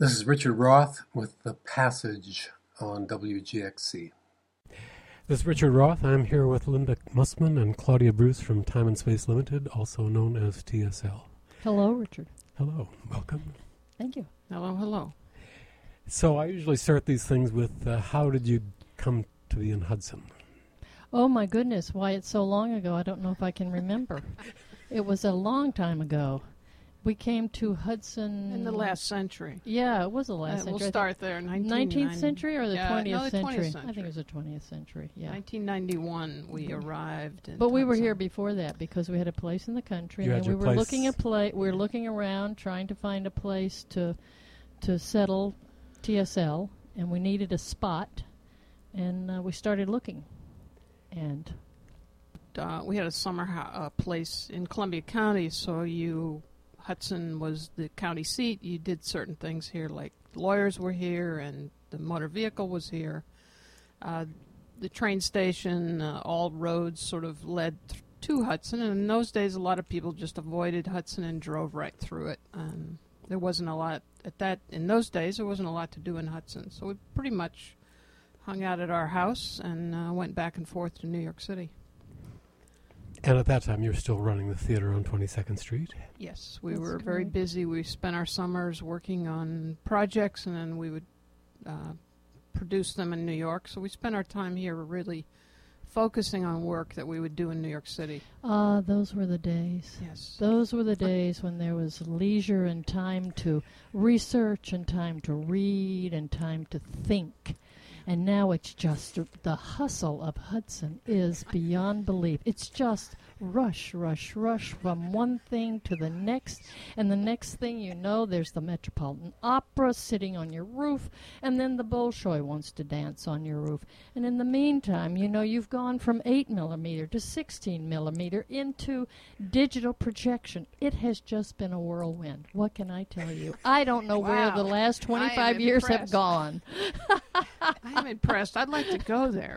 This is Richard Roth with The Passage on WGXC. This is Richard Roth. I'm here with Linda Mussman and Claudia Bruce from Time and Space Limited, also known as TSL. Hello, Richard. Hello. Welcome. Thank you. Hello, hello. So I usually start these things with, how did you come to be in Hudson? Oh, my goodness. Why, it's so long ago, I don't know if I can remember. It was a long time ago. We came to Hudson... In the last century. Yeah, it was the last century. We'll start there. 19th century or the 20th century? 20th century? I think it was the 20th century, yeah. 1991 we arrived in But we were Hudson. here before that because we had a place in the country. You And had then your we were place. we were looking around trying to find a place to settle TSL, and we needed a spot, and we started looking. And we had a summer place in Columbia County, so Hudson was the county seat. You did certain things here, like lawyers were here and the motor vehicle was here. The train station, all roads sort of led to Hudson, and in those days a lot of people just avoided Hudson and drove right through it. There wasn't a lot in those days. There wasn't a lot to do in Hudson, so we pretty much hung out at our house and went back and forth to New York City. And at that time, you were still running the theater on 22nd Street? Yes, we That's were very correct. busy. We spent our summers working on projects, and then we would produce them in New York. So we spent our time here really focusing on work that we would do in New York City. those were the days. Yes. Those were the days when there was leisure and time to research and time to read and time to think. And now it's just the hustle of Hudson is beyond belief. It's just rush, rush, rush from one thing to the next. And the next thing you know, there's the Metropolitan Opera sitting on your roof. And then the Bolshoi wants to dance on your roof. And in the meantime, you know, you've gone from 8 millimeter to 16 millimeter into digital projection. It has just been a whirlwind. What can I tell you? I don't know where Wow. the last I 25 am years have impressed. gone. I'm impressed. I'd like to go there.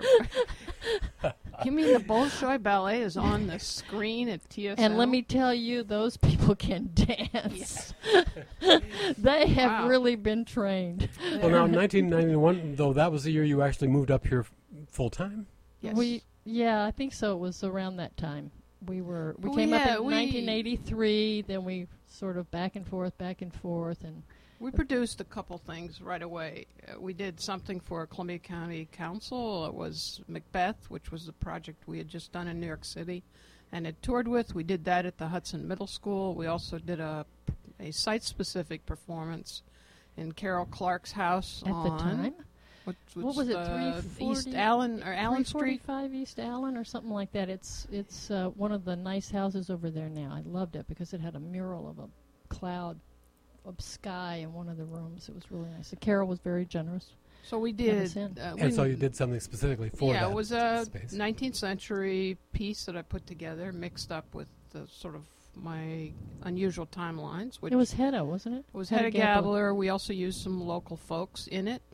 You mean the Bolshoi Ballet is on the screen at TSL? And let me tell you, those people can dance. They have Wow. really been trained. Well, now, in 1991, though, that was the year you actually moved up here full-time? Yes. I think so. It was around that time. We came up in 1983. Then we sort of back and forth, and We produced a couple things right away. We did something for Columbia County Council. It was Macbeth, which was the project we had just done in New York City and had toured with. We did that at the Hudson Middle School. We also did a site-specific performance in Carol Clark's house at the time. What was it? 340 East Allen or Allen Street? 345 East Allen or something like that. It's one of the nice houses over there now. I loved it because it had a mural of a cloud of sky in one of the rooms. It was really nice. The Carol was very generous. So we Let did. us in. And so you did something specifically for that Yeah, it was a space. 19th century piece that I put together, mixed up with the sort of my unusual timelines. Which It was Hedda, wasn't it? It was Hedda Gabler. We also used some local folks in it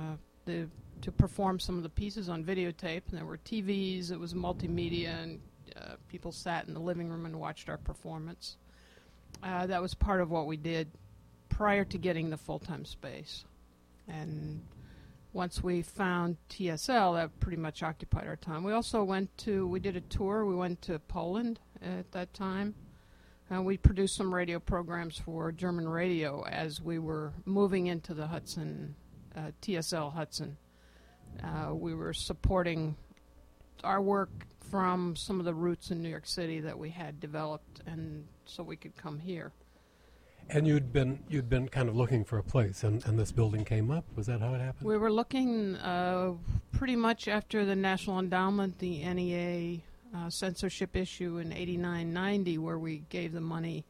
to perform some of the pieces on videotape. And there were TVs. It was multimedia, and people sat in the living room and watched our performance. That was part of what we did prior to getting the full-time space. And once we found TSL, that pretty much occupied our time. We also we did a tour. We went to Poland at that time. We produced some radio programs for German radio as we were moving into the Hudson, TSL Hudson. We were supporting our work from some of the roots in New York City that we had developed, and so we could come here. And you'd been kind of looking for a place, and this building came up. Was that how it happened? We were looking pretty much after the National Endowment, the NEA censorship issue in 89-90, where we gave the money.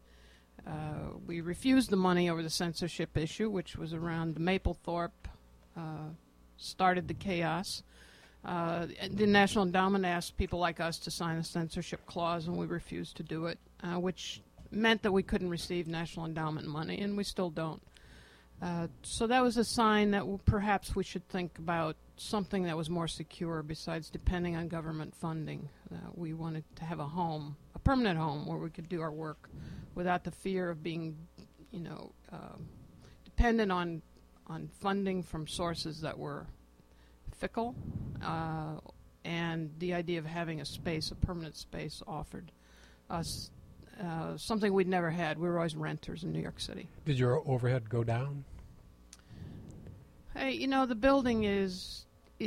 We refused the money over the censorship issue, which was around Mapplethorpe, started the chaos. The National Endowment asked people like us to sign a censorship clause, and we refused to do it, which meant that we couldn't receive National Endowment money, and we still don't. So that was a sign that perhaps we should think about something that was more secure besides depending on government funding. We wanted to have a home, a permanent home, where we could do our work without the fear of being, dependent on funding from sources that were fickle, and the idea of having a space, a permanent space, offered us something we'd never had. We were always renters in New York City. Did your overhead go down? Hey, the building is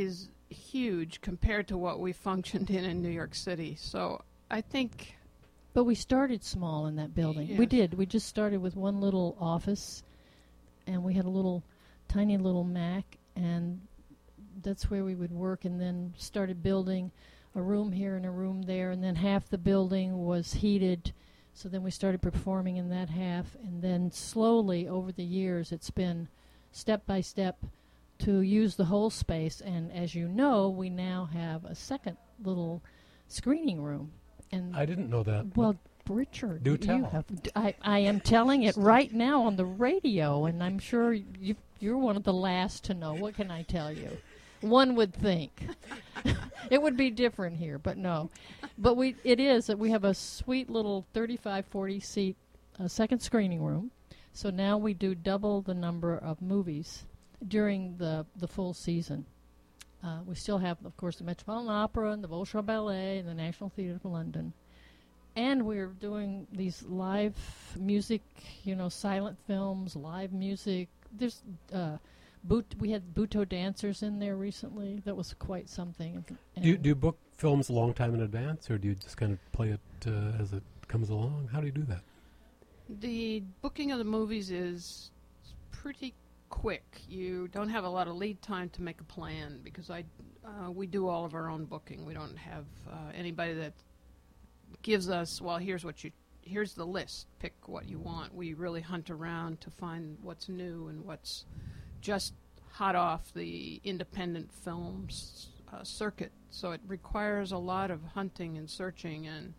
huge compared to what we functioned in New York City. So I think... But we started small in that building. Yes. We did. We just started with one little office, and we had a tiny little Mac, and that's where we would work, and then started building a room here and a room there, and then half the building was heated, so then we started performing in that half, and then slowly over the years it's been step by step to use the whole space, and as you know, we now have a second little screening room. And I didn't know that. well, Richard, Do tell. you have. I am telling it right now on the radio, and I'm sure you're one of the last to know. What can I tell you? One would think it would be different here, but no. But it is that we have a sweet little 35, 40 seat second screening room. So now we do double the number of movies during the full season. We still have, of course, the Metropolitan Opera and the Bolshoi Ballet and the National Theatre of London. And we're doing these live music, silent films, live music. There's we had Butoh dancers in there recently. That was quite something. Do you book films a long time in advance, or do you just kind of play it as it comes along? How do you do that? The booking of the movies is pretty quick. You don't have a lot of lead time to make a plan because we do all of our own booking. We don't have anybody that gives us, well, here's the list. Pick what you want. We really hunt around to find what's new and what's just hot off the independent films circuit. So it requires a lot of hunting and searching, and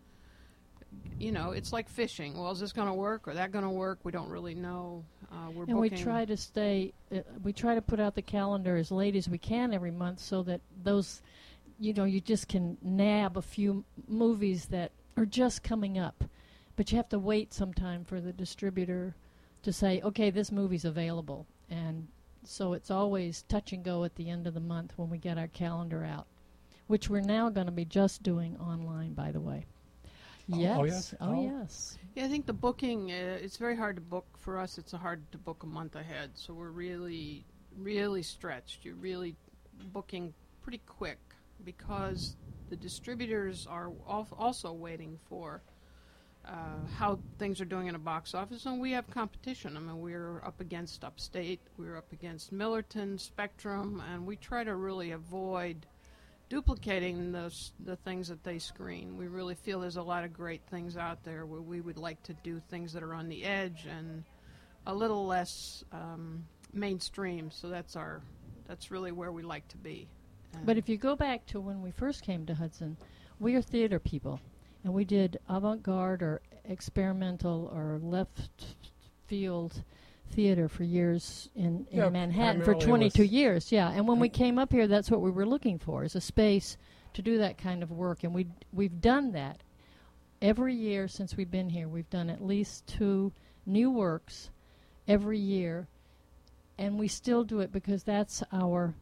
it's like fishing. Well, is this going to work or that going to work? We don't really know. We're booking. We try to we try to put out the calendar as late as we can every month so that those, you just can nab a few movies that are just coming up. But you have to wait some time for the distributor to say, okay, this movie's available. And so it's always touch and go at the end of the month when we get our calendar out, which we're now going to be just doing online, by the way. Yes. Oh, yes? Oh, yes. Yeah, I think the booking, it's very hard to book. For us, it's hard to book a month ahead. So we're really, really stretched. You're really booking pretty quick because the distributors are also waiting for how things are doing in a box office, and we have competition. I mean, we're up against Upstate, we're up against Millerton, Spectrum, and we try to really avoid duplicating the things that they screen. We really feel there's a lot of great things out there where we would like to do things that are on the edge and a little less mainstream. So that's really where we like to be. But if you go back to when we first came to Hudson, we are theater people, and we did avant-garde or experimental or left field theater for years in Manhattan for 22 years. Yeah, and when we came up here, that's what we were looking for, is a space to do that kind of work, and we've done that every year since we've been here. We've done at least 2 new works every year, and we still do it because that's our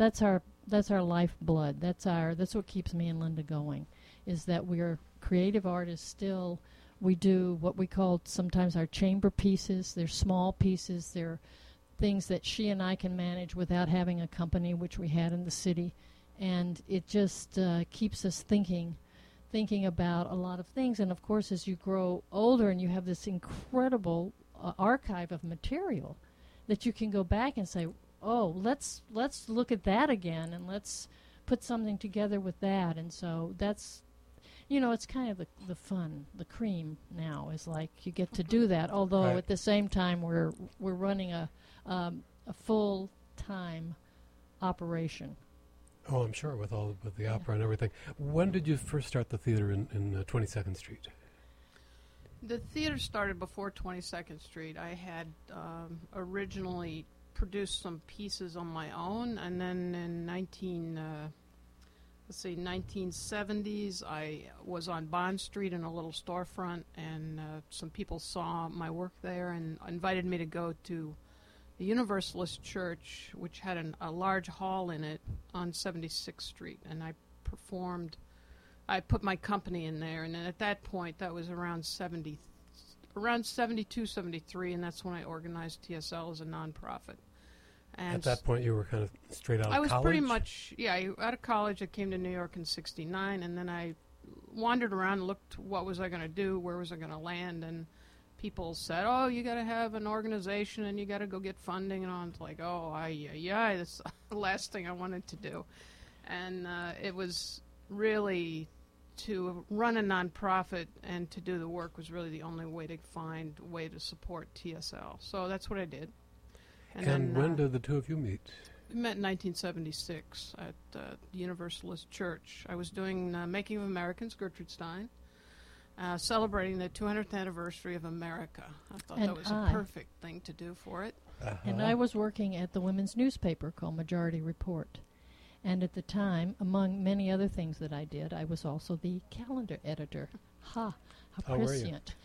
lifeblood. That's what keeps me and Linda going, is that we're creative artists still. We do what we call sometimes our chamber pieces. They're small pieces. They're things that she and I can manage without having a company, which we had in the city. And it just keeps us thinking about a lot of things. And, of course, as you grow older and you have this incredible archive of material that you can go back and say, oh, let's look at that again and let's put something together with that. And so that's, it's kind of the fun, the cream now is like you get to do that. Although Right. at the same time we're running a full-time operation. Oh, I'm sure with the opera and everything. When did you first start the theater in 22nd Street? The theater started before 22nd Street. I had originally produced some pieces on my own, and then in 1970s, I was on Bond Street in a little storefront, and some people saw my work there and invited me to go to a Universalist church, which had a large hall in it on 76th Street, and I put my company in there, and then at that point, that was around 72, 73, and that's when I organized TSL as a nonprofit. And at that point, you were kind of straight out of college? I was pretty much, out of college. I came to New York in 69, and then I wandered around and looked what was I going to do, where was I going to land, and people said, oh, you got to have an organization, and you got to go get funding, and I was like, oh, that's the last thing I wanted to do. And it was really, to run a nonprofit and to do the work was really the only way to find a way to support TSL. So that's what I did. And then, when did the two of you meet? We met in 1976 at the Universalist Church. I was doing Making of Americans, Gertrude Stein, celebrating the 200th anniversary of America. I thought that was a perfect thing to do for it. Uh-huh. And I was working at the women's newspaper called Majority Report. And at the time, among many other things that I did, I was also the calendar editor. How prescient.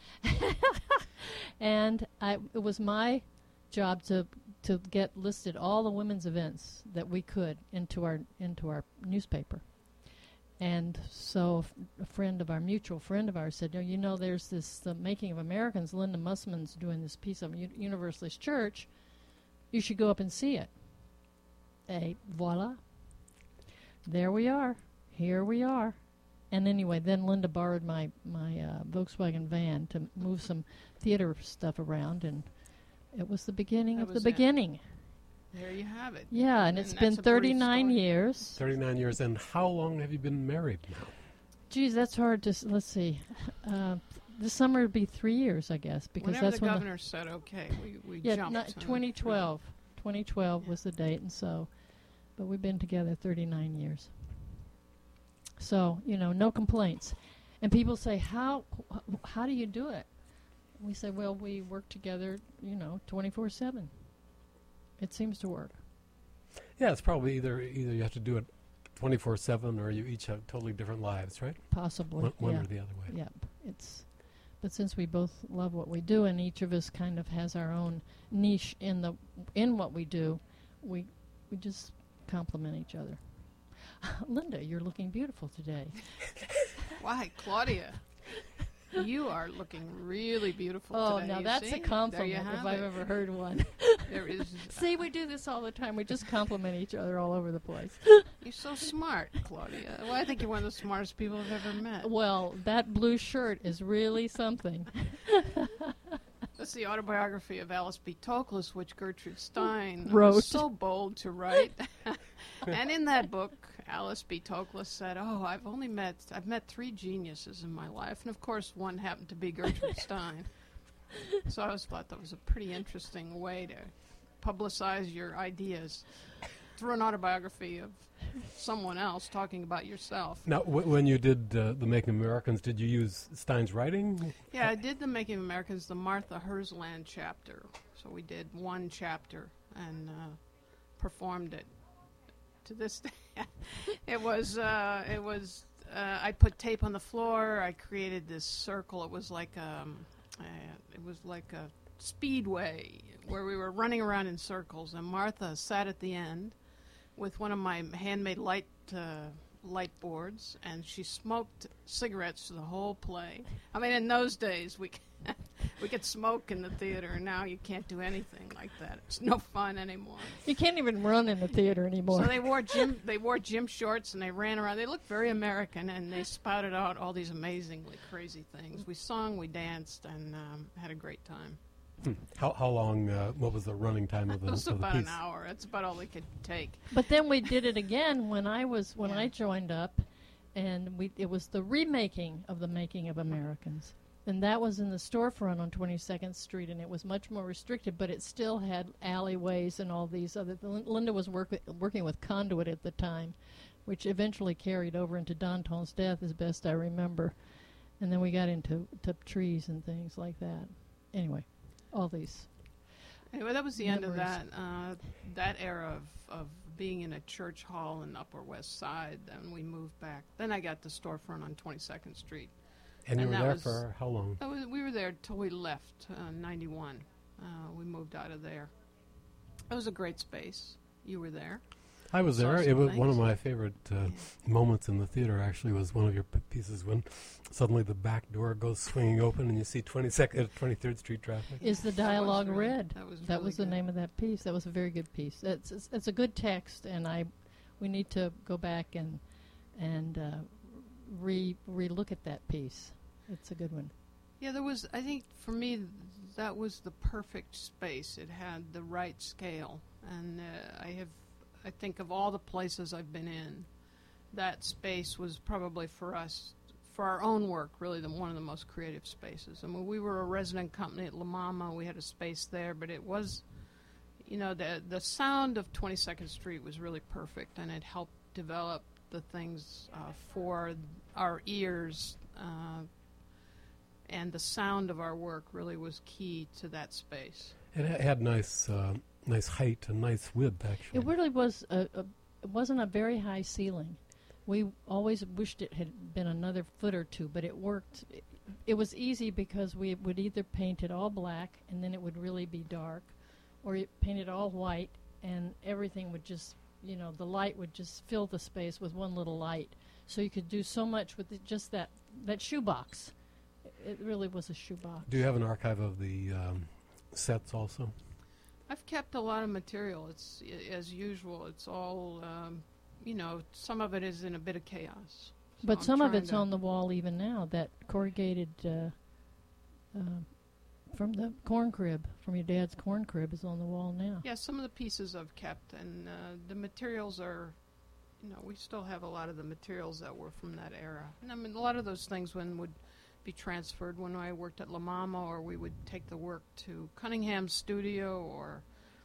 And it was my job to get listed all the women's events that we could into our newspaper. And so a mutual friend of ours said, there's the Making of Americans, Linda Mussman's doing this piece of Universalist Church. You should go up and see it. Voila. There we are. Here we are. And anyway, then Linda borrowed my Volkswagen van to move some theater stuff around, and it was the beginning of the beginning. There you have it. Yeah, and it's been 39 years. 39 years. And how long have you been married now? Geez, that's hard to... Let's see. This summer would be 3 years, I guess, because whenever that's the when governor said okay, we jumped. 2012. 2012 was the date, and so... But we've been together 39 years. So, no complaints. And people say, how do you do it? We say, well, we work together, 24/7. It seems to work. Yeah, it's probably either you have to do it 24/7 or you each have totally different lives, right? Possibly. One or the other way. Yeah. But since we both love what we do and each of us kind of has our own niche in what we do, we just complement each other. Linda, you're looking beautiful today. Why, Claudia? You are looking really beautiful today. Oh, now that's a compliment if I've ever heard one. There is. See, we do this all the time. We just compliment each other all over the place. You're so smart, Claudia. Well, I think you're one of the smartest people I've ever met. Well, that blue shirt is really something. That's the autobiography of Alice B. Toklas, which Gertrude Stein wrote. Was so bold to write. And in that book, Alice B. Toklas said, I've met 3 geniuses in my life. And of course, one happened to be Gertrude Stein. So I thought that was a pretty interesting way to publicize your ideas through an autobiography of someone else talking about yourself. Now, when you did the Making of Americans, did you use Stein's writing? Yeah, I did the Making of Americans, the Martha Herzland chapter. So we did one chapter and performed it. To this day, it was. I put tape on the floor. I created this circle. It was like a speedway where we were running around in circles. And Martha sat at the end with one of my handmade light boards, and she smoked cigarettes for the whole play. I mean, in those days we could smoke in the theater, and now you can't do anything like that. It's no fun anymore. You can't even run in the theater anymore. So they wore gym shorts, and they ran around. They looked very American, and they spouted out all these amazingly crazy things. We sung, we danced, and had a great time. How long? What was the running time of the piece? It was about an hour. That's about all they could take. But then we did it again when I joined up, and it was the remaking of the Making of Americans. And that was in the storefront on 22nd Street, and it was much more restricted, but it still had alleyways and all these other... Linda was working with Conduit at the time, which eventually carried over into Danton's death, as best I remember. And then we got into trees and things like that. Anyway, all these... Anyway, that was the end of memories. that era of being in a church hall in Upper West Side. Then we moved back. Then I got the storefront on 22nd Street. And you were there for how long? We were there till we left, 91. We moved out of there. It was a great space. You were there. I was Saw there. some It was one of things. my favorite moments in the theater. Actually, was one of your pieces when suddenly the back door goes swinging open and you see 23rd Street traffic. Is the That was dialogue really- read? That was, really the good. name of that piece. That was a very good piece. It's a good text, and we need to go back and re-look at that piece. It's a good one. Yeah, there was, I think for me, that was the perfect space. It had the right scale. And I think of all the places I've been in, that space was probably for us, for our own work, really one of the most creative spaces. I mean, we were a resident company at La Mama. We had a space there, but it was, the sound of 22nd Street was really perfect, and it helped develop the things for our ears, and the sound of our work really was key to that space. It had nice height and nice width, actually. It really was. It wasn't a very high ceiling. We always wished it had been another foot or two, but it worked. It was easy because we would either paint it all black and then it would really be dark, or you paint it all white and everything would just, the light would just fill the space with one little light. So you could do so much with just that shoebox. It really was a shoebox. Do you have an archive of the sets also? I've kept a lot of material. It's as usual. It's all, some of it is in a bit of chaos. So But I'm some of trying it's to- on the wall even now. That corrugated from the corn crib, from your dad's corn crib, is on the wall now. Yeah, some of the pieces I've kept, and the materials are, we still have a lot of the materials that were from that era. And I mean, a lot of those things would be transferred when I worked at La Mama, or we would take the work to Cunningham's studio, or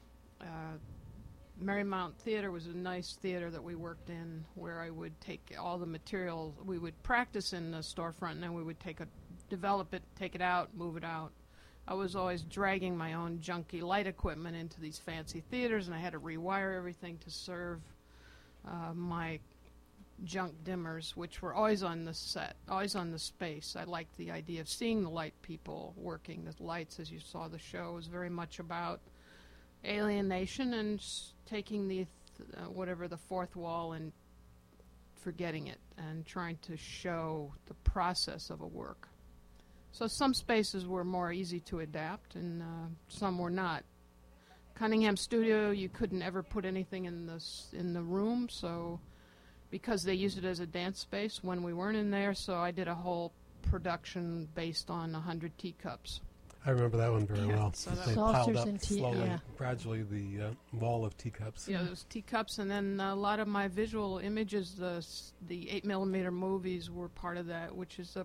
Marymount Theater was a nice theater that we worked in, where I would take all the material. We would practice in the storefront, and then we would develop it, take it out, move it out. I was always dragging my own junky light equipment into these fancy theaters, and I had to rewire everything to serve my junk dimmers, which were always on the set, always on the space. I liked the idea of seeing the light people working. The lights, as you saw the show, was very much about alienation and taking the whatever the fourth wall and forgetting it and trying to show the process of a work. So some spaces were more easy to adapt, and some were not. Cunningham Studio, you couldn't ever put anything in the room, so because they used it as a dance space when we weren't in there, so I did a whole production based on 100 teacups. I remember that one very Yeah, well. so that They was- piled Saucers up and tea- slowly, yeah. gradually, the wall of teacups. Yeah, those teacups, and then a lot of my visual images, the 8mm movies were part of that, which is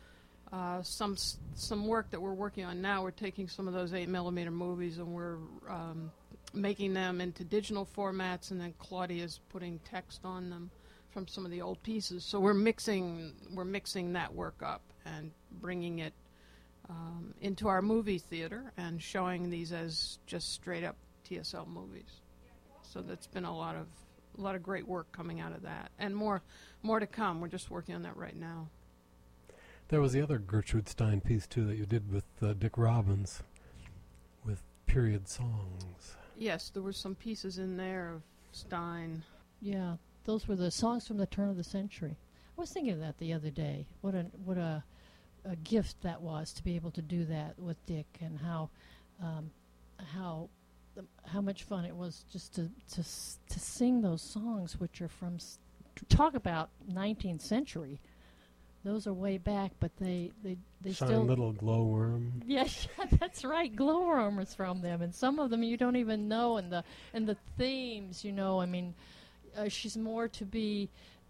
some work that we're working on now. We're taking some of those 8mm movies and we're making them into digital formats, and then Claudia's putting text on them from some of the old pieces. So we're mixing that work up and bringing it into our movie theater and showing these as just straight up TSL movies. So that's been a lot of great work coming out of that, and more to come. We're just working on that right now. There was the other Gertrude Stein piece, too, that you did with Dick Robbins, with period songs. Yes, there were some pieces in there of Stein. Yeah, those were the songs from the turn of the century. I was thinking of that the other day. What a gift that was to be able to do that with Dick, and how much fun it was just to sing those songs, which are from talk about 19th century. Those are way back, but they Shine still. Little Glowworm. Yeah, that's right. Glowworm is from them, and some of them you don't even know. And the themes, I mean, she's more to be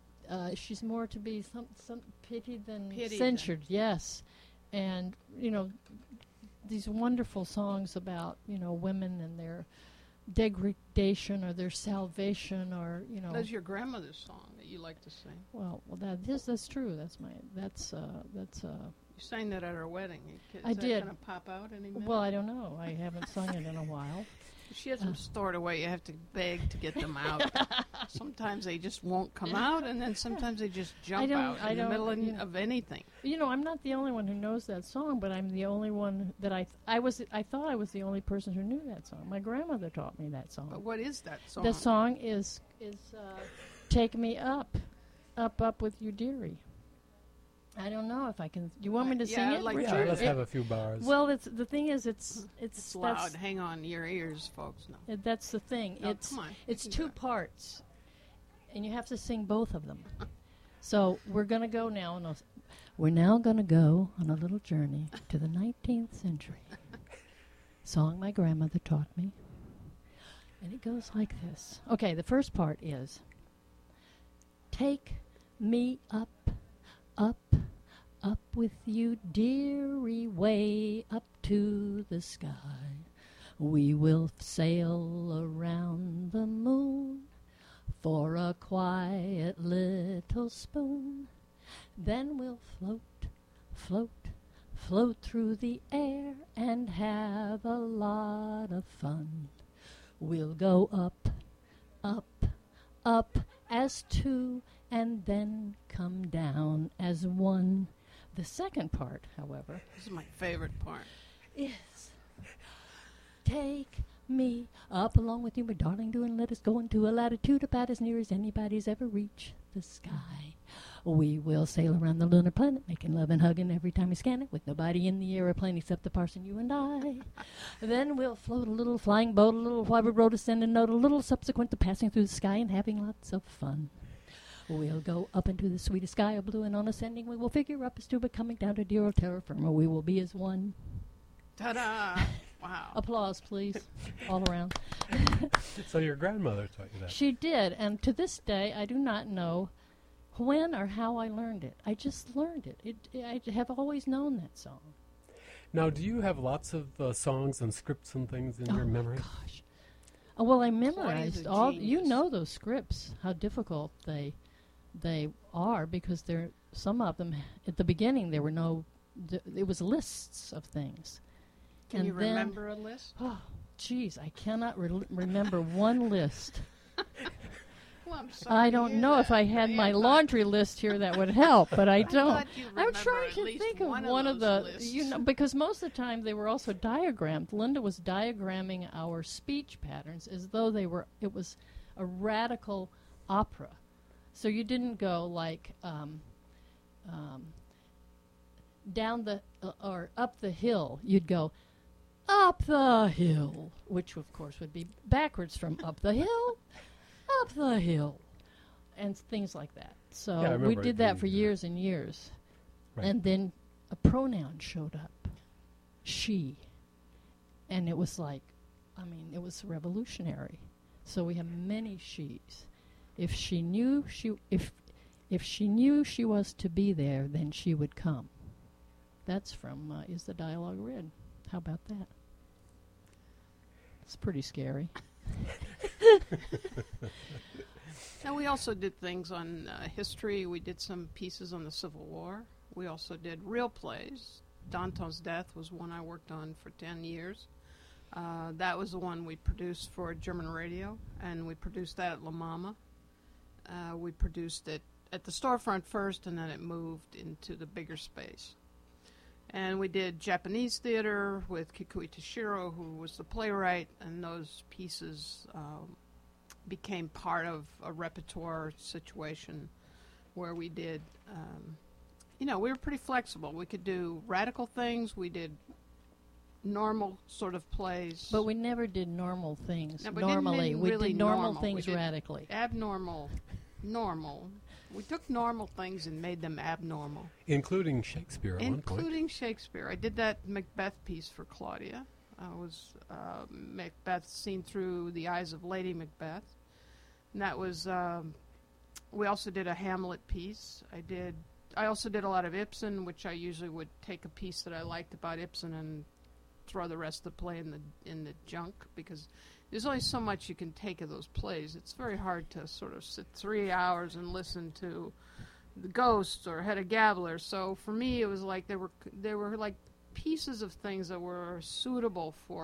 some pitied than Pitied. censured. Yes, and these wonderful songs about women and their degradation or their salvation, or That's your grandmother's song that you like to sing. Well, that's true. That's You sang that at our wedding. Is I that did. going to pop out any minute? Well, I don't know. I haven't sung it in a while. She has them stored away. You have to beg to get them out. Sometimes they just won't come out, and then sometimes they just jump out in the middle of anything. You know, I'm not the only one who knows that song, but I'm the only one that I thought I was the only person who knew that song. My grandmother taught me that song. But what is that song? The song is "Take Me Up, Up with You, Dearie." I don't know if I can. You want me to sing it? Yeah, let's have a few bars. Well, the thing is, it's loud. Hang on your ears, folks. No. That's the thing. No, come on. It's two parts, and you have to sing both of them. So we're gonna go now, and we're now gonna go on a little journey to the 19th century. Song my grandmother taught me, and it goes like this. Okay, the first part is: take me up. Up, up with you, dearie, way up to the sky. We will sail around the moon for a quiet little spoon. Then we'll float, float, float through the air and have a lot of fun. We'll go up, up, up as two, and then come down as one. The second part, however, this is my favorite part, is take me up along with you, my darling, and let us go into a latitude about as near as anybody's ever reached the sky. We will sail around the lunar planet, making love and hugging every time we scan it, with nobody in the airplane except the parson, you and I. Then we'll float a little flying boat, a little while we road, ascend and note, a little subsequent to passing through the sky and having lots of fun. We'll go up into the sweetest sky of blue, and on ascending we will figure up as two, but coming down to dear old terra firma, we will be as one. Ta-da! Wow. Applause, please, all around. So your grandmother taught you that? She did, and to this day, I do not know when or how I learned it. I just learned it. I have always known that song. Now, do you have lots of songs and scripts and things in your memory? Oh, gosh. Well, I memorized all. Genius. You know those scripts, how difficult they are, because some of them at the beginning there were no. It was lists of things. Can you remember a list? Oh, geez, I cannot remember one list. Well, I'm sorry I don't know if I had my laundry list here that would help, but I don't. I'm trying to think of one of the, lists. Because most of the time they were also diagrammed. Linda was diagramming our speech patterns as though it was a radical opera. So you didn't go like down the or up the hill. You'd go up the hill, which of course would be backwards from up the hill. Up the hill, and things like that. So we did that for years and years. Right. And then a pronoun showed up, she. And it was like, it was revolutionary. So we have many she's. If she knew she was to be there, then she would come. That's from Is the Dialogue Read? How about that? It's pretty scary. Now, we also did things on history. We did some pieces on the Civil War. We also did real plays. Danton's Death was one I worked on for 10 years. That was the one we produced for German radio, and we produced that at La Mama. We produced it at the storefront first, and then it moved into the bigger space. And we did Japanese theater with Kikuchi Toshiro, who was the playwright, and those pieces became part of a repertoire situation where we did, we were pretty flexible. We could do radical things. We did normal sort of plays. But we never did normal things. No, normally. We really did normal things radically. Abnormal. Normal. We took normal things and made them abnormal. Including Shakespeare at one point. Including Shakespeare. I did that Macbeth piece for Claudia. I was Macbeth seen through the eyes of Lady Macbeth. And that was, we also did a Hamlet piece. I also did a lot of Ibsen, which I usually would take a piece that I liked about Ibsen and throw the rest of the play in the junk, because there's only so much you can take of those plays. It's very hard to sort of sit 3 hours and listen to The Ghost or Hedda Gabler. So for me, it was like there were like pieces of things that were suitable for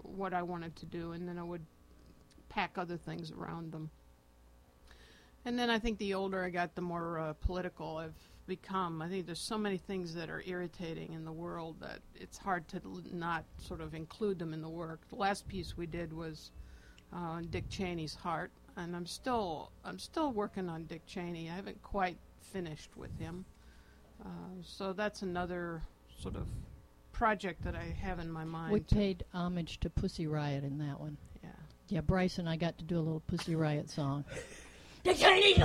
what I wanted to do, and then I would pack other things around them. And then I think the older I got, the more political I've become. I think there's so many things that are irritating in the world that it's hard to not sort of include them in the work. The last piece we did was Dick Cheney's Heart, and I'm still working on Dick Cheney. I haven't quite finished with him. So that's another sort of project that I have in my mind. We paid homage to Pussy Riot in that one. Yeah. Yeah, Bryce and I got to do a little Pussy Riot song. Dick Cheney's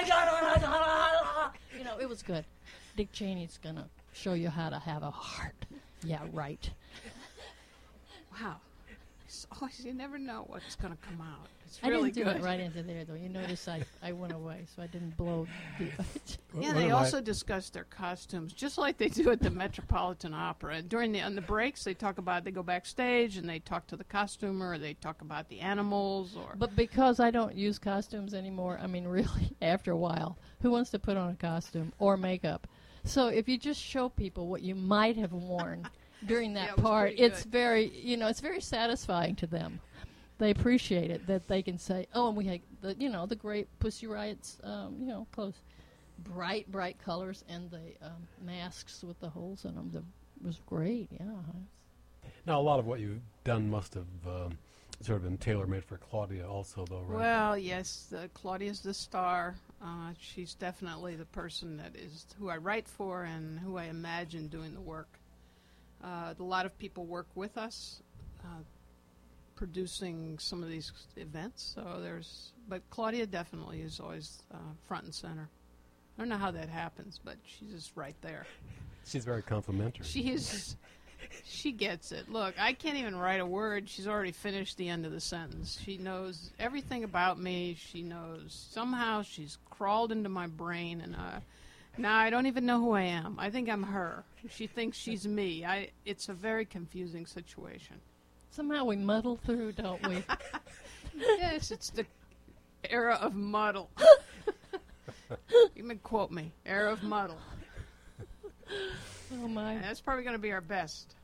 it was good. Dick Cheney's gonna show you how to have a heart. Yeah, right. Wow. It's always, you never know what's going to come out. It's I really didn't do good. it right into there, though. You notice I went away, so I didn't blow the... Yeah, they also discuss their costumes, just like they do at the Metropolitan Opera. And on the breaks, they go backstage and they talk to the costumer, or they talk about the animals. But because I don't use costumes anymore, I mean, really, after a while, who wants to put on a costume or makeup? So if you just show people what you might have worn during that part, it's very, it's very satisfying to them. They appreciate it that they can say, oh, and we had the great Pussy Riot's, clothes, bright colors, and the masks with the holes in them. It was great, yeah. Now, a lot of what you've done must have sort of been tailor-made for Claudia also, though, right? Well, yes, Claudia's the star. She's definitely the person that is who I write for and who I imagine doing the work. A lot of people work with us, producing some of these events. But Claudia definitely is always front and center. I don't know how that happens, but she's just right there. She's very complimentary. She gets it. Look, I can't even write a word. She's already finished the end of the sentence. She knows everything about me. She knows. Somehow she's crawled into my brain, and now I don't even know who I am. I think I'm her. She thinks she's me. It's a very confusing situation. Somehow we muddle through, don't we? Yes, it's the era of muddle. You can quote me. Era of muddle. Oh, my. That's probably going to be our best.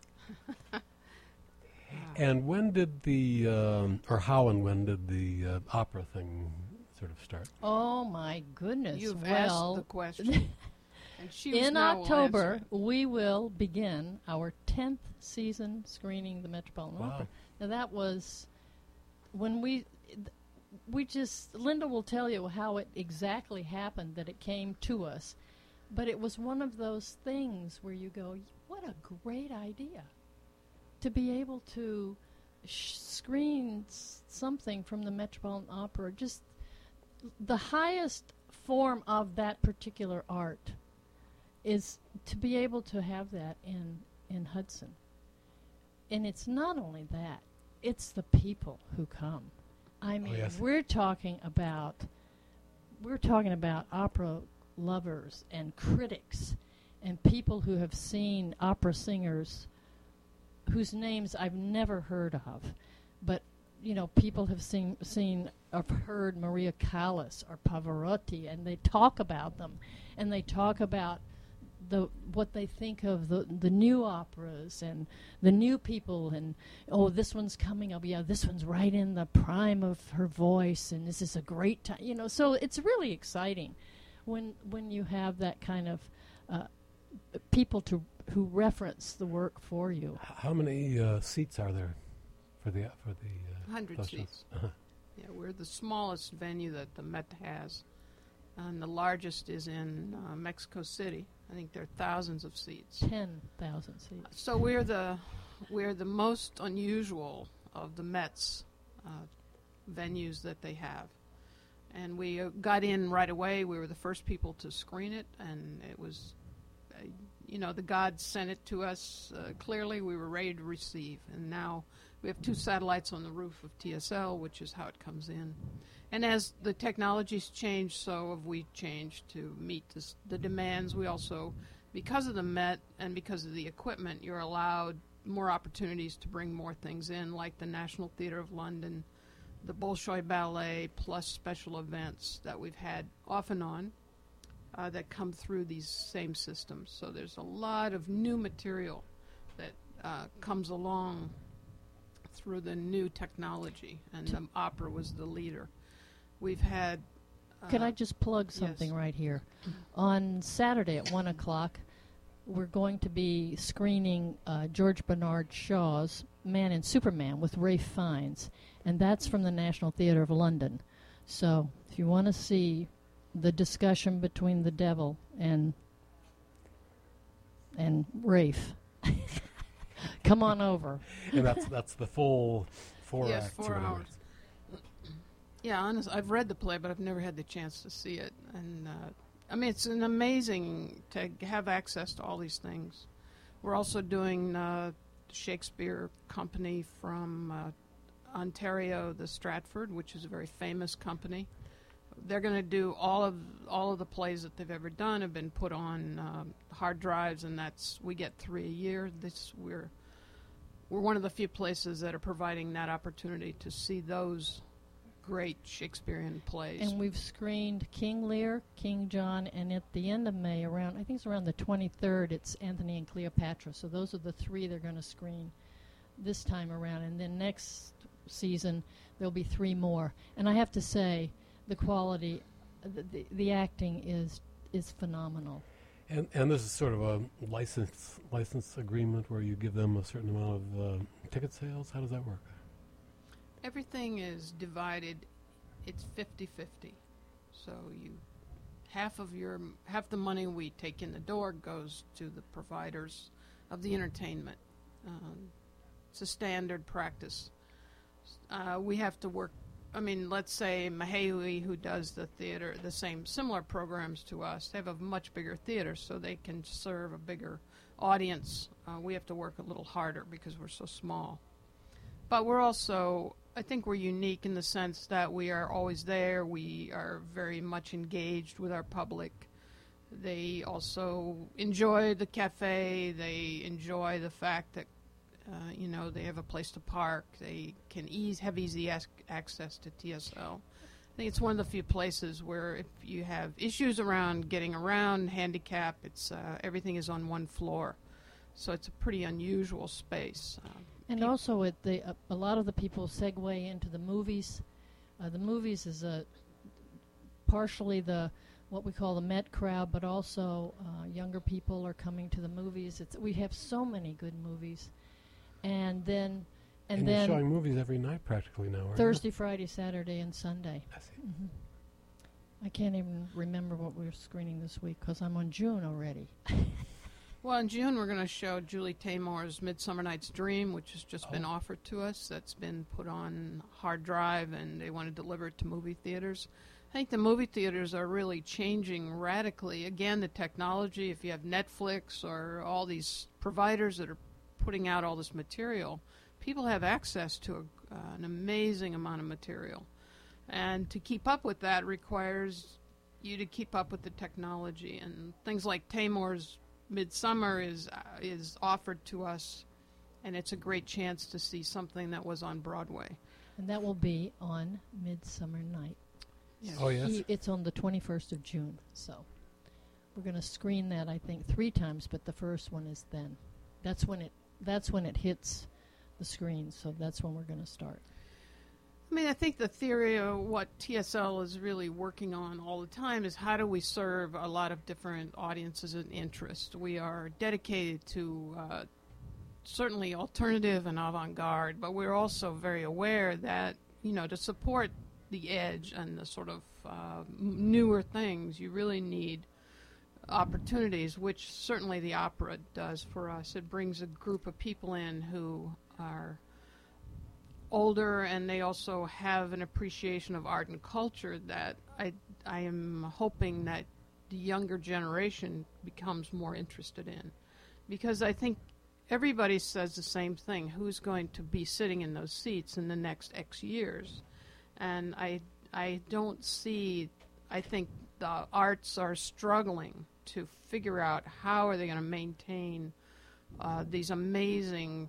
And when did how and when did the opera thing sort of start? Oh, my goodness. You've asked the question. And in October, we will begin our 10th season screening the Metropolitan Opera. Now, that was when we just, Linda will tell you how it exactly happened that it came to us. But it was one of those things where you go, what a great idea to be able to screen something from the Metropolitan Opera. Just the highest form of that particular art is to be able to have that in Hudson. And it's not only that, it's the people who come. I mean, we're talking about opera lovers and critics and people who have seen opera singers whose names I've never heard of, but people have seen or heard Maria Callas or Pavarotti, and they talk about them, and they talk about what they think of the new operas and the new people, and this one's coming up, this one's right in the prime of her voice, and this is a great time, so it's really exciting when you have that kind of people who reference the work for you. How many seats are there for the 100 seats? Uh-huh. Yeah, we're the smallest venue that the Met has, and the largest is in Mexico City. I think there are thousands of seats. 10,000 seats. So we're the most unusual of the Met's venues that they have. And we got in right away. We were the first people to screen it, and it was, the gods sent it to us. Clearly, we were ready to receive. And now we have 2 satellites on the roof of TSL, which is how it comes in. And as the technology's changed, so have we changed to meet the demands. We also, because of the Met and because of the equipment, you're allowed more opportunities to bring more things in, like the National Theatre of London, the Bolshoi Ballet, plus special events that we've had off and on that come through these same systems. So there's a lot of new material that comes along through the new technology, and the opera was the leader. We've had... Can I just plug something yes. right here? On Saturday at 1 o'clock, we're going to be screening George Bernard Shaw's Man and Superman with Ralph Fiennes, and that's from the National Theatre of London. So if you want to see the discussion between the devil and Rafe, come on over. And that's the full 4 Yes, acts. 4 or whatever. hours. Yeah, honestly, I've read the play, but I've never had the chance to see it. And I mean, it's an amazing to have access to all these things. We're also doing Shakespeare company from Ontario, the Stratford, which is a very famous company. They're going to do all of the plays that they've ever done have been put on hard drives, and we get 3 a year. We're one of the few places that are providing that opportunity to see those great Shakespearean plays. And we've screened King Lear, King John, and at the end of May, I think it's around the 23rd, it's Anthony and Cleopatra. So those are the 3 they're going to screen this time around. And then next season, there'll be 3 more. And I have to say, the quality, the acting is phenomenal. And this is sort of a license agreement where you give them a certain amount of ticket sales. How does that work? Everything is divided. It's 50-50. So half the money we take in the door goes to the providers of the entertainment. It's a standard practice. We have to work. I mean, let's say Mahahui, who does the theater, the same similar programs to us, they have a much bigger theater, so they can serve a bigger audience. We have to work a little harder because we're so small. But we're also, I think we're unique in the sense that we are always there. We are very much engaged with our public. They also enjoy the cafe. They enjoy the fact that, they have a place to park. They can have easy access to TSL. I think it's one of the few places where if you have issues around getting around, handicap, everything is on one floor. So it's a pretty unusual space. And also, a lot of the people segue into the movies. The movies is partially what we call the Met crowd, but also younger people are coming to the movies. We have so many good movies, and then you're showing movies every night practically now, aren't Thursday, you? Friday, Saturday, and Sunday. I see. Mm-hmm. I can't even remember what we're screening this week because I'm on June already. Well, in June, we're going to show Julie Taymor's Midsummer Night's Dream, which has just been offered to us. That's been put on hard drive, and they want to deliver it to movie theaters. I think the movie theaters are really changing radically. Again, the technology, if you have Netflix or all these providers that are putting out all this material, people have access to an amazing amount of material. And to keep up with that requires you to keep up with the technology. And things like Taymor's Midsummer is offered to us, and it's a great chance to see something that was on Broadway. And that will be on Midsummer Night. Yes. Oh, yes. It's on the 21st of June, so we're going to screen that, I think, 3 times, but the first one is then. That's when it hits the screen, so that's when we're going to start. I mean, I think the theory of what TSL is really working on all the time is how do we serve a lot of different audiences and interests. We are dedicated to certainly alternative and avant-garde, but we're also very aware that, to support the edge and the sort of newer things, you really need opportunities, which certainly the opera does for us. It brings a group of people in who are older, and they also have an appreciation of art and culture that I am hoping that the younger generation becomes more interested in. Because I think everybody says the same thing, who's going to be sitting in those seats in the next X years? And I don't see, I think the arts are struggling to figure out how are they going to maintain these amazing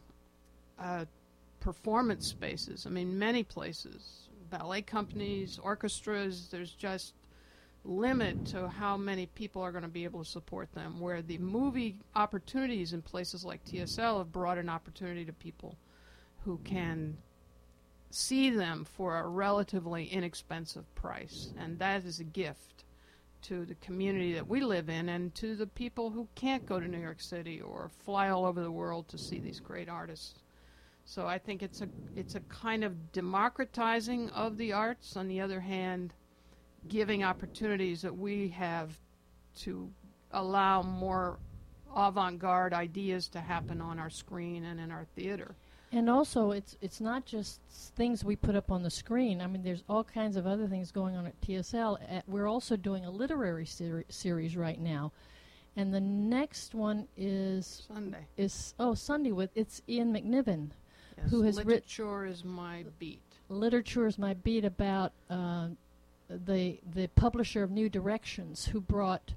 performance spaces. I mean, many places, ballet companies, orchestras, there's just limit to how many people are going to be able to support them, where the movie opportunities in places like TSL have brought an opportunity to people who can see them for a relatively inexpensive price. And that is a gift to the community that we live in and to the people who can't go to New York City or fly all over the world to see these great artists. So I think it's a kind of democratizing of the arts. On the other hand, giving opportunities that we have to allow more avant-garde ideas to happen on our screen and in our theater. And also, it's not just things we put up on the screen. I mean, there's all kinds of other things going on at TSL. We're also doing a literary series right now, and the next one is Sunday. Sunday with it's Ian McNiven, Yes, who has written Literature is My Beat. Literature is My Beat about the publisher of New Directions, who brought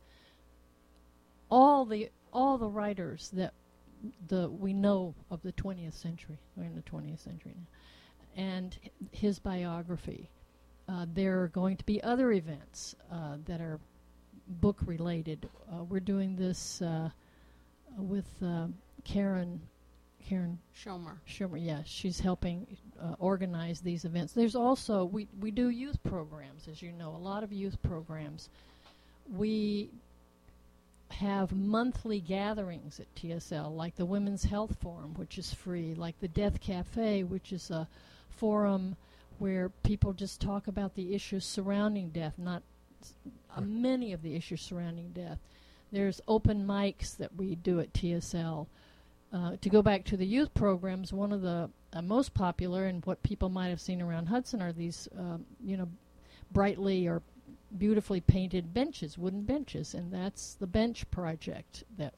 all the writers that we know of the 20th century. We're in the 20th century now. And his biography. There are going to be other events that are book-related. We're doing this with Karen Schomer. Yeah, she's helping organize these events. There's also, we do youth programs, as you know, a lot of youth programs. We have monthly gatherings at TSL, like the Women's Health Forum, which is free, like the Death Cafe, which is a forum where people just talk about the issues surrounding death, not many of the issues surrounding death. There's open mics that we do at TSL. To go back to the youth programs, one of the most popular and what people might have seen around Hudson are these, brightly or beautifully painted benches, wooden benches, and that's the Bench Project that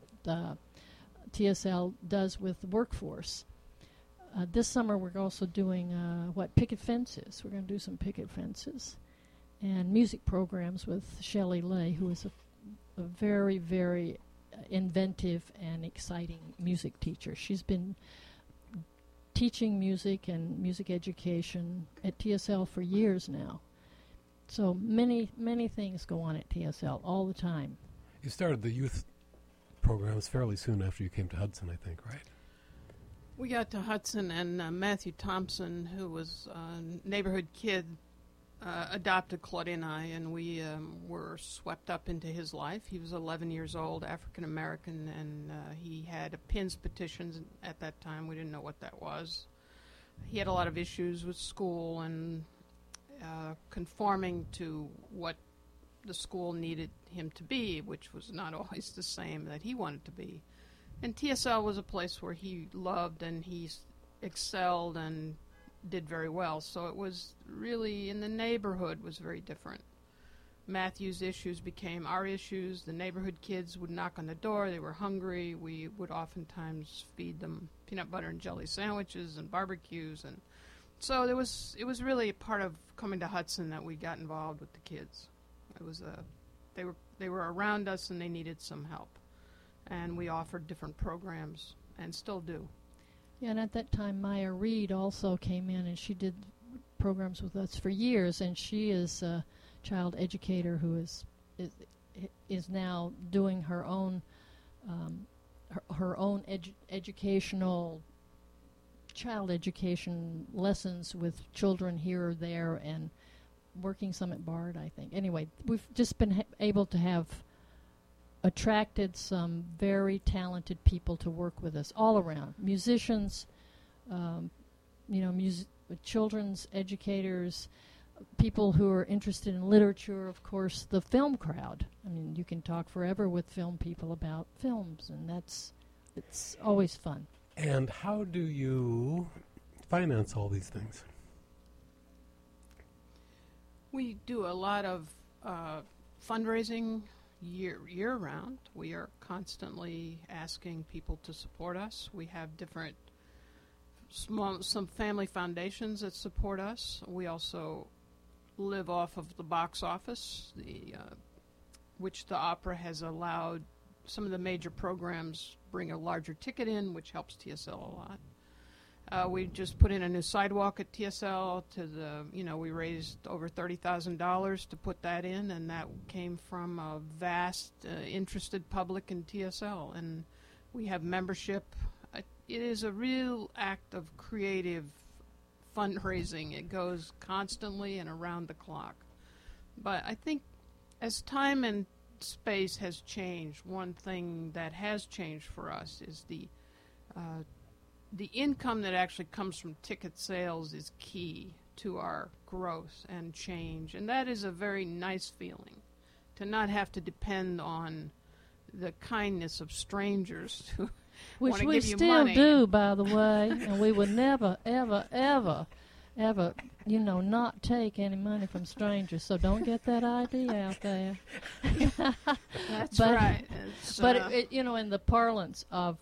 TSL does with the workforce. This summer we're also doing picket fences. We're going to do some picket fences and music programs with Shelley Lay, who is a very, very inventive and exciting music teacher. She's been teaching music and music education at TSL for years now. So many, many things go on at TSL all the time. You started the youth programs fairly soon after you came to Hudson, I think, right? We got to Hudson, and Matthew Thompson, who was a neighborhood kid, adopted Claudia and I, and we were swept up into his life. He was 11 years old, African-American, and he had PINS petitions at that time. We didn't know what that was. He had a lot of issues with school and conforming to what the school needed him to be, which was not always the same that he wanted to be. And TSL was a place where he loved and he excelled and did very well. So it was really, in the neighborhood, was very different. Matthew's issues became our issues. The neighborhood kids would knock on the door. They were hungry. We would oftentimes feed them peanut butter and jelly sandwiches and barbecues, and so it was really a part of coming to Hudson that we got involved with the kids. It was they were around us and they needed some help, and we offered different programs and still do. Yeah, and at that time Maya Reed also came in, and she did programs with us for years, and she is a child educator who is now doing her own educational child education lessons with children here or there, and working some at Bard, I think. Anyway, we've just been able to have attracted some very talented people to work with us all around. Musicians, children's educators, people who are interested in literature, of course, the film crowd. I mean, you can talk forever with film people about films, and it's always fun. And how do you finance all these things? We do a lot of fundraising year-round. We are constantly asking people to support us. We have some family foundations that support us. We also live off of the box office, which the opera has allowed. Some of the major programs bring a larger ticket in, which helps TSL a lot. We just put in a new sidewalk at TSL. We raised over $30,000 to put that in, and that came from a vast interested public in TSL. And we have membership it is a real act of creative fundraising. It goes constantly and around the clock. But I think as time and space has changed, one thing that has changed for us is the income that actually comes from ticket sales is key to our growth and change. And that is a very nice feeling, to not have to depend on the kindness of strangers who Which want to we give you still money. do, by the way, and we would never, ever, ever, ever, not take any money from strangers. So don't get that idea out there. That's But- right. But in the parlance of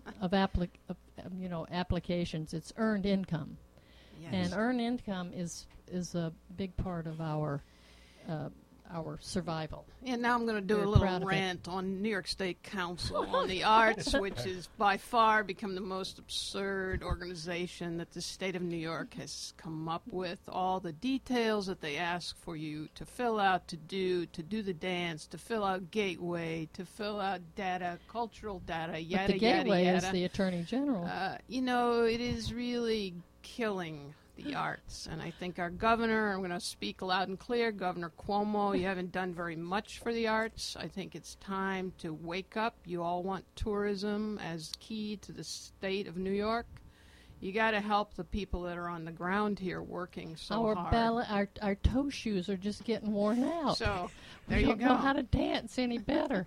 applications, it's earned income, yes. and earned income is a big part of our survival. And now I'm going to do Very a little proud of it. rant on New York State Council on the Arts, which has by far become the most absurd organization that the state of New York has come up with. All the details that they ask for you to fill out, to do the dance, to fill out gateway, to fill out data, cultural data, yada, But the gateway yada, is yada. the Attorney General. It is really killing the arts. And I think our governor, I'm going to speak loud and clear, Governor Cuomo, you haven't done very much for the arts. I think it's time to wake up. You all want tourism as key to the state of New York. You got to help the people that are on the ground here working so hard. Our toe shoes are just getting worn out. So there we you don't go. know how to dance any better.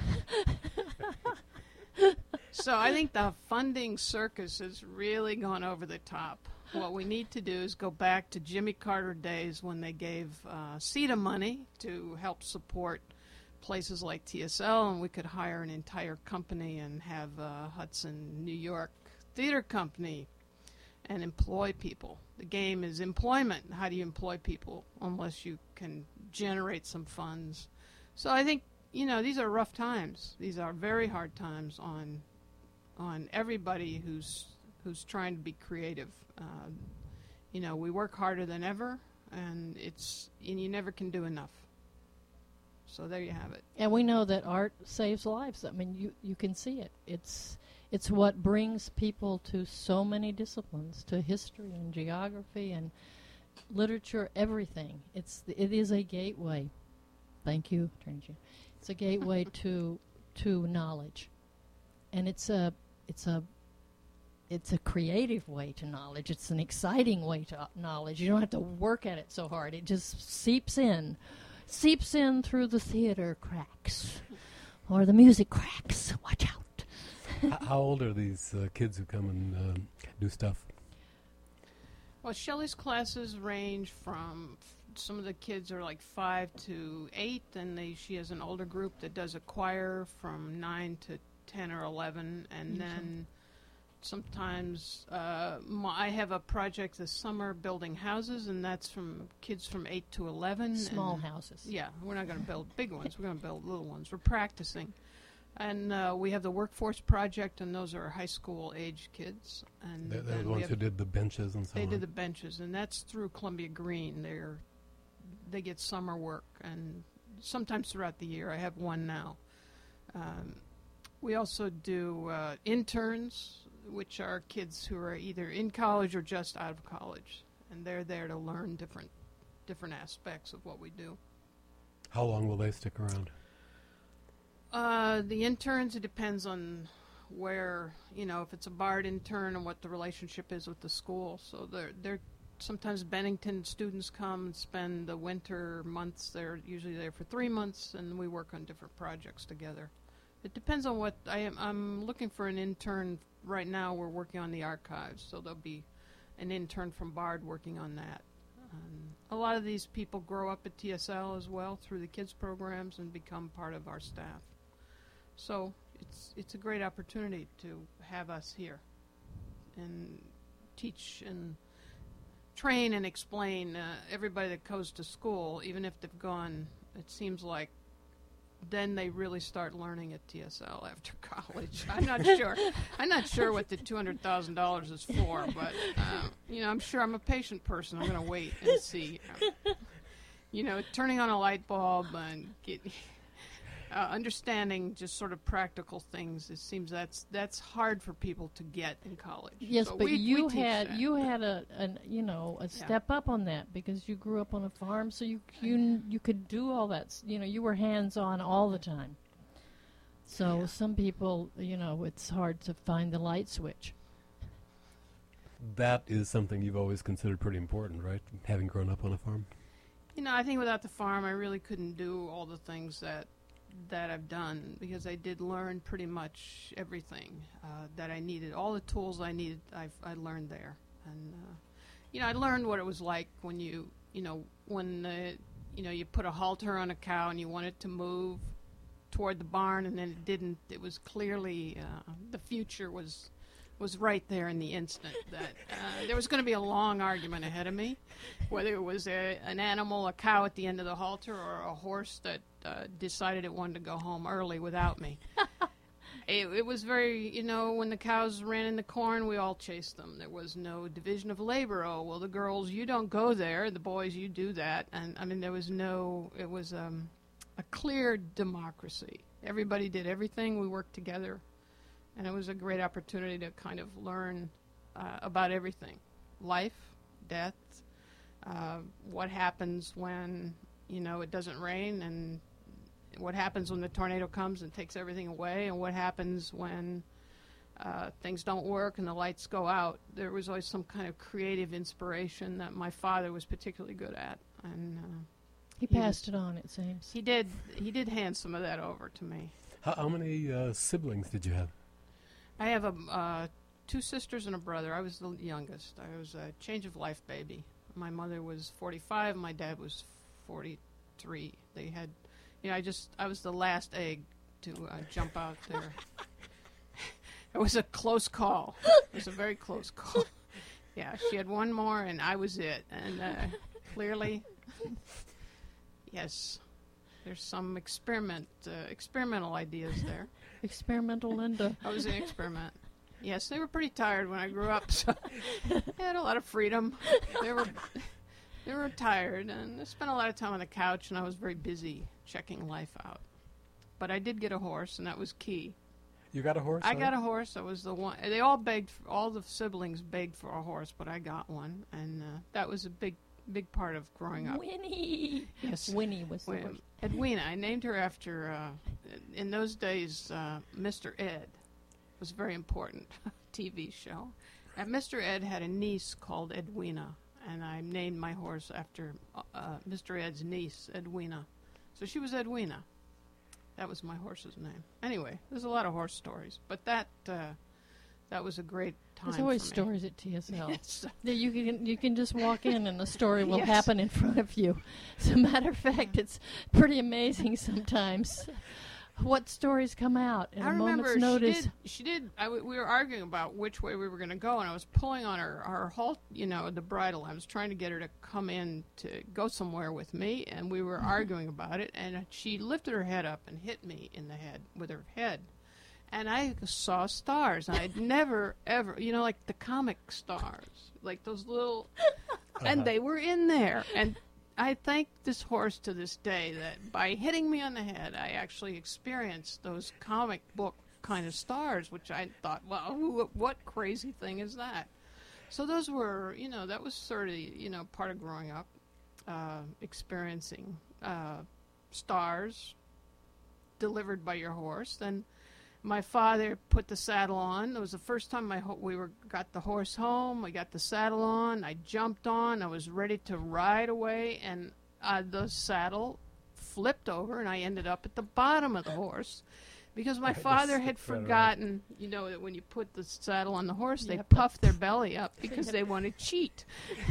So I think the funding circus has really gone over the top. What we need to do is go back to Jimmy Carter days when they gave CETA money to help support places like TSL, and we could hire an entire company and have Hudson New York Theater Company and employ people. The game is employment. How do you employ people unless you can generate some funds? So I think, these are rough times. These are very hard times on everybody who's trying to be creative. We work harder than ever, and you never can do enough. So there you have it. And we know that art saves lives. I mean, you can see it. It's what brings people to so many disciplines, to history and geography and literature, everything. It is a gateway. Thank you, Attorney General. It's a gateway to knowledge, and it's a creative way to knowledge. It's an exciting way to knowledge. You don't have to work at it so hard. It just seeps in through the theater cracks or the music cracks. Watch out. How old are these kids who come and do stuff? Well, Shelley's classes range from some of the kids are like 5 to 8, and she has an older group that does a choir from 9 to 10 or 11, and then sometimes I have a project this summer building houses, and that's from kids from 8 to 11. Small houses. Yeah, we're not going to build big ones. We're going to build little ones. We're practicing. And we have the workforce project, and those are high school age kids. And They're then the we ones have- who did the benches and so They on. did the benches, and that's through Columbia Green. They get summer work, and sometimes throughout the year. I have one now. We also do interns, which are kids who are either in college or just out of college, and they're there to learn different aspects of what we do. How long will they stick around? The interns, it depends on where, if it's a BARD intern and what the relationship is with the school. So they're sometimes Bennington students come and spend the winter months. They're usually there for 3 months, and we work on different projects together. It depends on what I'm looking for an intern right now. We're working on the archives, so there'll be an intern from BARD working on that. A lot of these people grow up at TSL as well through the kids programs and become part of our staff. So it's a great opportunity to have us here and teach and train and explain everybody that goes to school, even if they've gone, it seems like then they really start learning at TSL after college. I'm not sure what the $200,000 is for, but I'm sure I'm a patient person. I'm going to wait and see. Turning on a light bulb and understanding just sort of practical things. It seems that's hard for people to get in college. Yes, So but we you teach had that. a step up on that because you grew up on a farm, so you could do all that. You were hands on all the time. So Yeah. some people, it's hard to find the light switch. That is something you've always considered pretty important, right? Having grown up on a farm. I think without the farm, I really couldn't do all the things that I've done, because I did learn pretty much everything that I needed. All the tools I needed, I learned there. And I learned what it was like when you put a halter on a cow and you want it to move toward the barn, and then it didn't. It was clearly the future was right there in the instant that there was going to be a long argument ahead of me, whether it was an animal, a cow at the end of the halter, or a horse that decided it wanted to go home early without me. It was very, when the cows ran in the corn, we all chased them. There was no division of labor. Oh, well, the girls, you don't go there. The boys, you do that. And, there was it was a clear democracy. Everybody did everything. We worked together. And it was a great opportunity to kind of learn about everything. Life, death, what happens when, it doesn't rain, and what happens when the tornado comes and takes everything away, and what happens when things don't work and the lights go out. There was always some kind of creative inspiration that my father was particularly good at. And He passed it on, it seems. he did hand some of that over to me. How many siblings did you have? I have 2 sisters and a brother. I was the youngest. I was a change of life baby. My mother was 45. My dad was 43. They had, I was the last egg to jump out there. It was a close call. It was a very close call. Yeah, she had one more, and I was it. And clearly, yes, there's some experimental ideas there. Experimental Linda. I was an experiment. Yes, they were pretty tired when I grew up, so they had a lot of freedom. They were tired, and I spent a lot of time on the couch, and I was very busy checking life out. But I did get a horse, and that was key. You got a horse? I got a horse. I was the one. They all all the siblings begged for a horse, but I got one, and that was a big part of growing up. Winnie. Yes. Winnie was the horse. Edwina. I named her after, in those days, Mr. Ed was a very important TV show. And Mr. Ed had a niece called Edwina, and I named my horse after Mr. Ed's niece, Edwina. So she was Edwina. That was my horse's name. Anyway, there's a lot of horse stories, but that was a great time. There's always for me. stories at TSL. Yes. That you can just walk in and the story will Yes. happen in front of you. As a matter of fact, it's pretty amazing sometimes what stories come out in I a moment's remember notice. she did. We were arguing about which way we were going to go, and I was pulling on her halt, the bridle. I was trying to get her to come in to go somewhere with me, and we were arguing about it. And she lifted her head up and hit me in the head with her head, and I saw stars. And I'd never ever, like the comic stars, like those little, and they were in there. And I thank this horse to this day that by hitting me on the head, I actually experienced those comic book kind of stars, which I thought, well, what crazy thing is that? So those were, that was sort of, part of growing up, experiencing stars delivered by your horse. Then my father put the saddle on. It was the first time we got the horse home. I got the saddle on. I jumped on. I was ready to ride away, and the saddle flipped over, and I ended up at the bottom of the horse because my father had forgotten, that when you put the saddle on the horse, they puff their belly up because they want to cheat.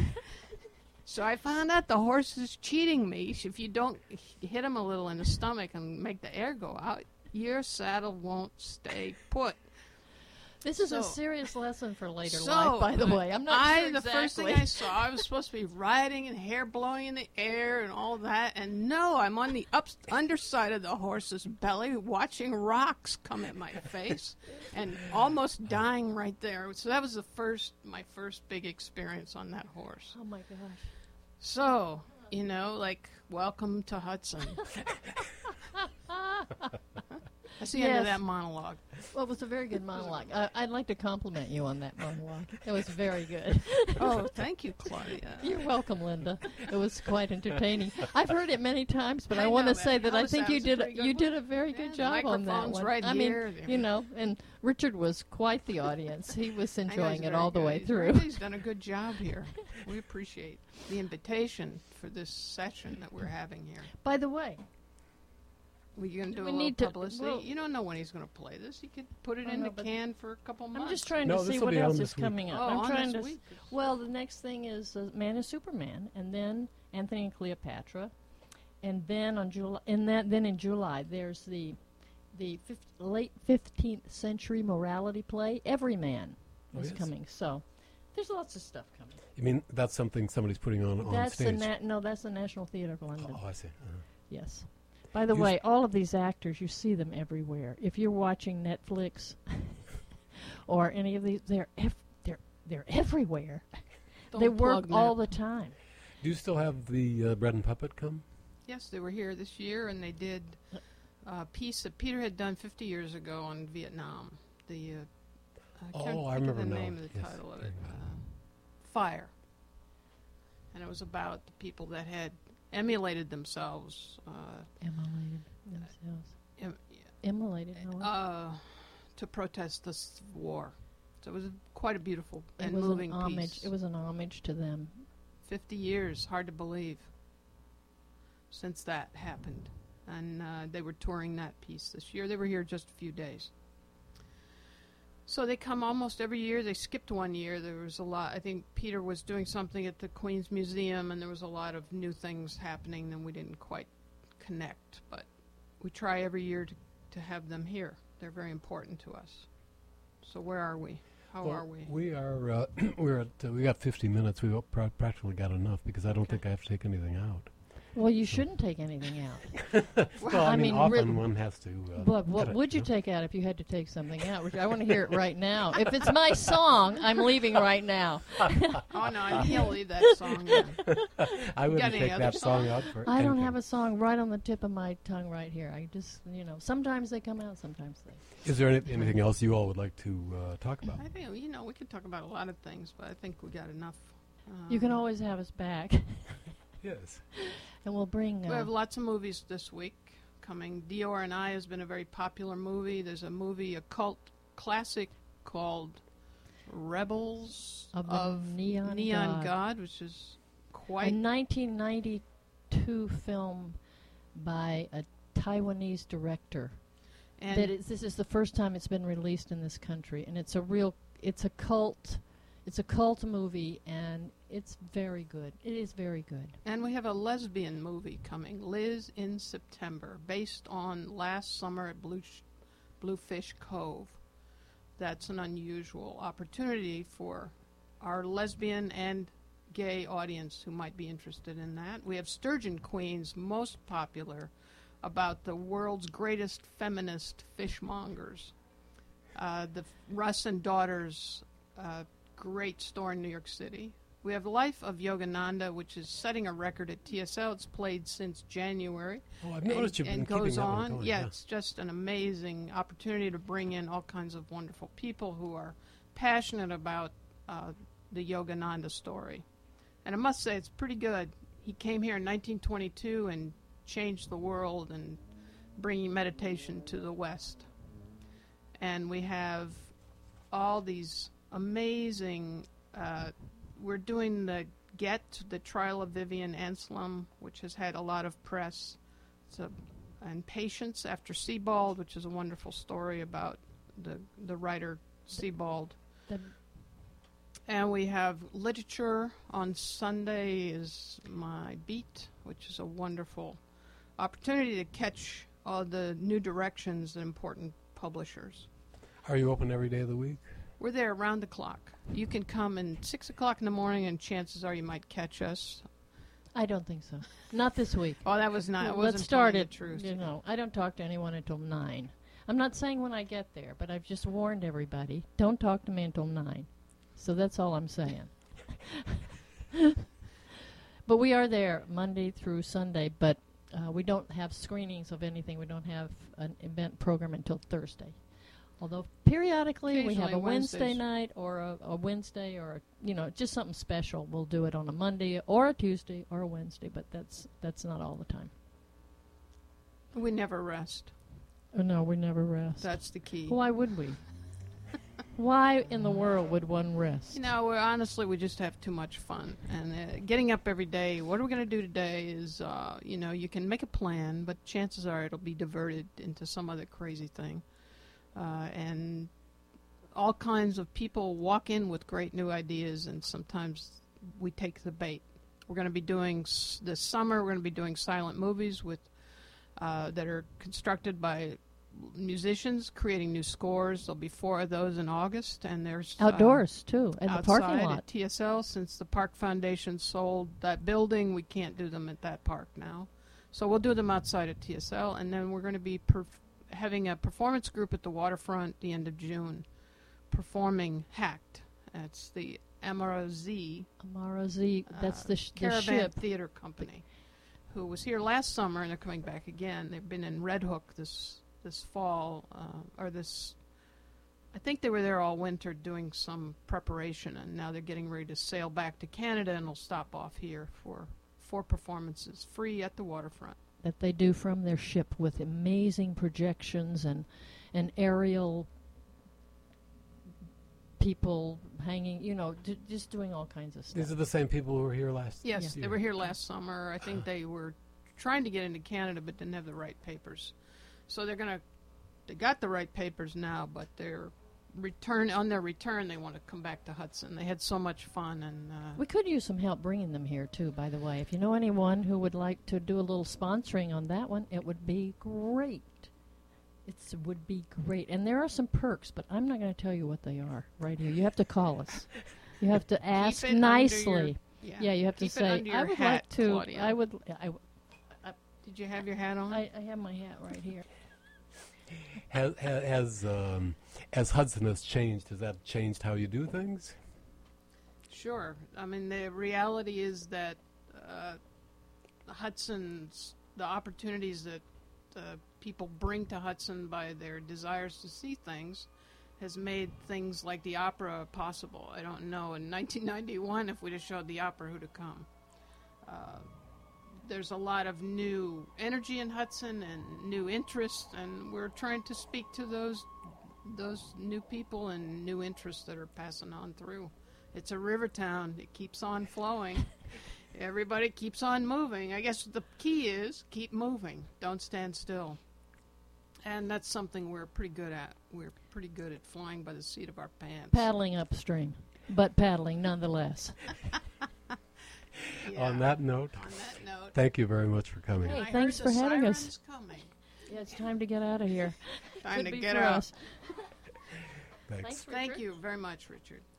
So I found out the horse is cheating me. If you don't hit him a little in the stomach and make the air go out, your saddle won't stay put. This is a serious lesson for later So, life, by the way. I'm not sure The exactly. first thing I saw, I was supposed to be riding and hair blowing in the air and all that, and no, I'm on the underside of the horse's belly watching rocks come at my face and almost dying right there. So that was my first big experience on that horse. Oh, my gosh. So, welcome to Hudson. That's the end of Yes. that monologue. Well, it was a very good monologue. I'd like to compliment you on that monologue. It was very good. Oh, thank you, Claudia. You're welcome, Linda. It was quite entertaining. I've heard it many times, but I, I want know, to say but that I that think was you a did pretty good you one. did a very Yeah, good the job on that microphone's one. right I here. mean, you know, and Richard was quite the audience. He was I know enjoying he's it very all the good. way He's through. He's done a good job here. We appreciate the invitation for this session that we're having here. By the way, Well, you're going to do We a little need to- publicity? well- you don't know when he's going to play this. You could put it I in know, the but can for a couple months. I'm just trying No, to see this'll what be on else this is week. coming up. Oh, I'm on trying this to. week. Well, the next thing is Man is Superman, and then Anthony and Cleopatra, and then on July, then in July there's the late 15th century morality play Everyman Oh, is yes. coming. So there's lots of stuff coming. You mean that's something somebody's putting on That's stage? that's the National Theatre of London. Oh, I see. Yes. By the You way, all of these actors, you see them everywhere. If you're watching Netflix or any of these, they're everywhere. Don't They work plug all that. the time. Do you still have the Bread and Puppet come? Yes, they were here this year, and they did a piece that Peter had done 50 years ago on Vietnam. The I can't Oh, I think of remember the now. name of the Yes, title of I it. remember. Fire. And it was about the people that had emulated themselves. Immolated themselves. em- Immolated, no. to protest this war. So it was quite a beautiful It and was moving an homage. piece. It was an homage to them. 50 years, hard to believe, since that happened. And they were touring that piece this year. They were here just a few days. So they come almost every year. They skipped one year. There was a lot. I think Peter was doing something at the Queen's Museum, and there was a lot of new things happening, and we didn't quite connect. But we try every year to have them here. They're very important to us. So where are we? How Well, are we? We are. We're at. We got 50 minutes. We've practically got enough because I don't think I have to take anything out. Well, you shouldn't take anything out. Well, I I mean, mean, often one has to. But what cut it, would you know? take out if you had to take something out? Richard? I want to hear it right now. If it's my song, I'm leaving right now. Oh, no, I can't leave that song in. I wouldn't any take other that song song? out for I don't anything. have a song right on the tip of my tongue right here. I just, sometimes they come out, sometimes they. Is there anything else you all would like to talk about? I think, we could talk about a lot of things, but I think we got enough. You can always have us back, Yes. and we'll bring. We have lots of movies this week coming. Dior and I has been a very popular movie. There's a movie, a cult classic called Rebels Of the Neon God, which is a quite 1992 film by a Taiwanese director. and This is the first time it's been released in this country, and it's a cult movie, and it's very good. It is very good. and we have a lesbian movie coming, Liz in September, based on Last Summer at Bluefish Cove. That's an unusual opportunity for our lesbian and gay audience who might be interested in that. We have Sturgeon Queen's most popular, about the world's greatest feminist fishmongers. The Russ and Daughters great store in New York City. We have Life of Yogananda, which is setting a record at TSL. It's played since January. Oh, I've noticed you've been and keeping goes that one on. going. Yeah, it's just an amazing opportunity to bring in all kinds of wonderful people who are passionate about the Yogananda story. And I must say, it's pretty good. He came here in 1922 and changed the world and bringing meditation to the West. And we have all these amazing... we're doing the trial of Vivian Anselm, which has had a lot of press. And Patience After Sebald, which is a wonderful story about the writer Sebald. And we have literature. On Sunday is My Beat, which is a wonderful opportunity to catch all the new directions and important publishers. Are you open every day of the week? We're there around the clock. You can come in 6 o'clock in the morning, and chances are you might catch us. I don't think so. Not this week. Oh, that was not. I Let's wasn't start telling it. the truth. I don't talk to anyone until 9. I'm not saying when I get there, but I've just warned everybody. Don't talk to me until 9. So that's all I'm saying. But we are there Monday through Sunday. But We don't have screenings of anything. We don't have an event program until Thursday. Although periodically we have a Wednesday night or a Wednesday or just something special. We'll do it on a Monday or a Tuesday or a Wednesday, but that's not all the time. We never rest. Oh, no, we never rest. That's the key. Why would we? Why in the world would one rest? Honestly, we just have too much fun. And getting up every day, what are we going to do today is, you can make a plan, but chances are it'll be diverted into some other crazy thing. And all kinds of people walk in with great new ideas, and sometimes we take the bait. We're going to be doing, this summer, we're going to be doing silent movies that are constructed by musicians creating new scores. There'll be 4 of those in August, and there's outdoors too, in the parking lot at TSL. Since the Park Foundation sold that building, we can't do them at that park now, so we'll do them outside at TSL. And then we're going to be having a performance group at the waterfront the end of June, performing Hacked. It's the MRZ. That's the Caravan ship Theater Company, who was here last summer, and they're coming back again. They've been in Red Hook this fall, I think they were there all winter doing some preparation, and now they're getting ready to sail back to Canada, and they'll stop off here for 4 performances, free at the waterfront. That they do from their ship with amazing projections and aerial people hanging, just doing all kinds of stuff. These are the same people who were here last year. Yes, they were here last summer. I think they were trying to get into Canada but didn't have the right papers. So they got the right papers now, but on their return they want to come back to Hudson. They had so much fun, and we could use some help bringing them here too, by the way. If you know anyone who would like to do a little sponsoring on that one, it would be great. It would be great. And there are some perks, but I'm not going to tell you what they are right here. You have to call us. You have to ask nicely. You have to say, I would like to. Claudia. Did you have your hat on? I have my hat right here. As Hudson has changed, has that changed how you do things? Sure. I mean, the reality is that the opportunities that people bring to Hudson by their desires to see things has made things like the opera possible. I don't know, in 1991, if we'd have showed the opera, who'd have come? There's a lot of new energy in Hudson and new interest, and we're trying to speak to those new people and new interests that are passing on through. It's a river town. It keeps on flowing. Everybody keeps on moving. I guess the key is keep moving. Don't stand still. And that's something we're pretty good at. We're pretty good at flying by the seat of our pants. Paddling upstream, but paddling nonetheless. On that note, thank you very much for coming. Hey, thanks for having us. Yeah, it's time to get out of here. Time to get out. Thanks. Thanks, Thank you very much, Richard.